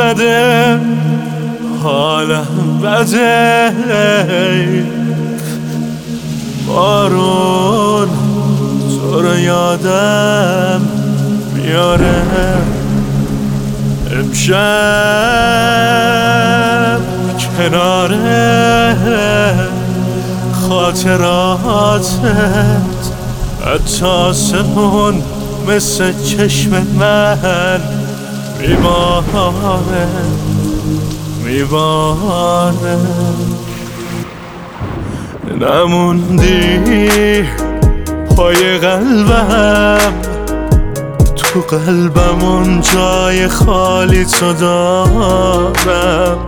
اومده حالم بده، بارون تو رو یادم میاره. امشب کناره خاطراتت حتی آسمون مثل چشم من میباره میباره. نموندی پای قلبم، تو قلبم اون جای خالی تو دارم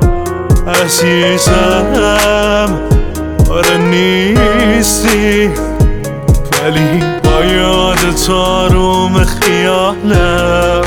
عزیزم. آره نیستی ولی با یادت آروم خیالم.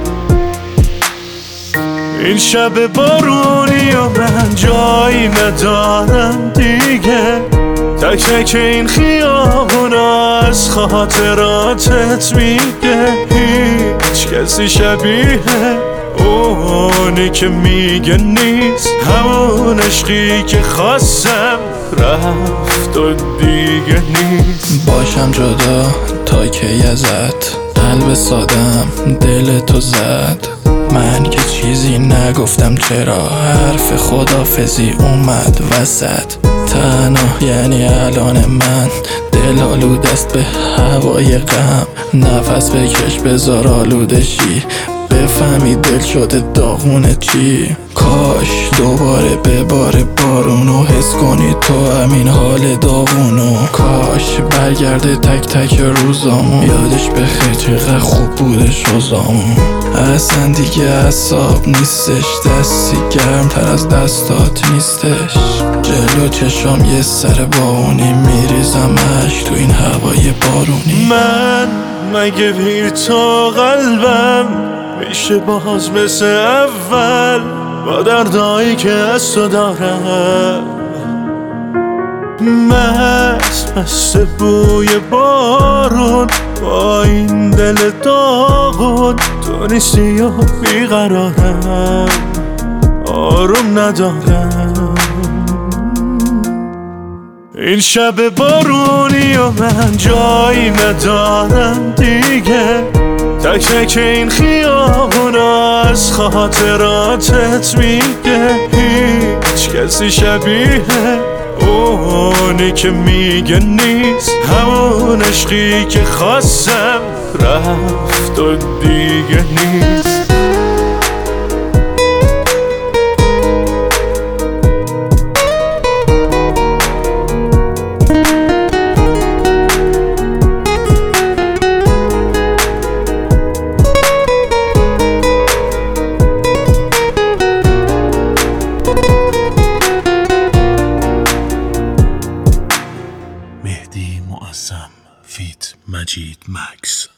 این شب بارونی و من جایی ندارم دیگه، تک تک این خیابونا از خاطراتت میگه. هیچ کسی شبیه اونی که میگه نیست، همون عشقی که خواستم رفت و دیگه نیست. باشم جدا تا کی ازت، قلب سادم دل تو زد. من که چیزی نگفتم چرا حرف خدافزی اومد وسط. تنها یعنی الان من دل آلود است به هوای غم. نفس بکش بذار آلوده شی، بفهمی دل شده داغونه چی. کاش دوباره بباره بارونو، حس کنی تو همین حال داغونو. کاش برگرده تک تک روزامو، یادش بخیر چقدر خوب بوده شوزامو. اصلا دیگه اعصاب نیستش، دستی گرمتر از دستات نیستش. جلو چشام یه سر بارونی میریزم عشق تو این هوای بارونی. من مگه بی تو قلبم میشه باز مثل اول، با دردایی که از تو دارم. مست بوی بارون با این دل داغون، تو نیستی و بیقرارم آروم ندارم. این شب بارونی و من جایی ندارم دیگه، تک تک این خیابونا از خاطراتت میگه. هیچ کسی شبیه اونی که میگه نیست، همون عشقی که خواستم رفت و دیگه نیست. مهدی معظم فیت مجید مکس.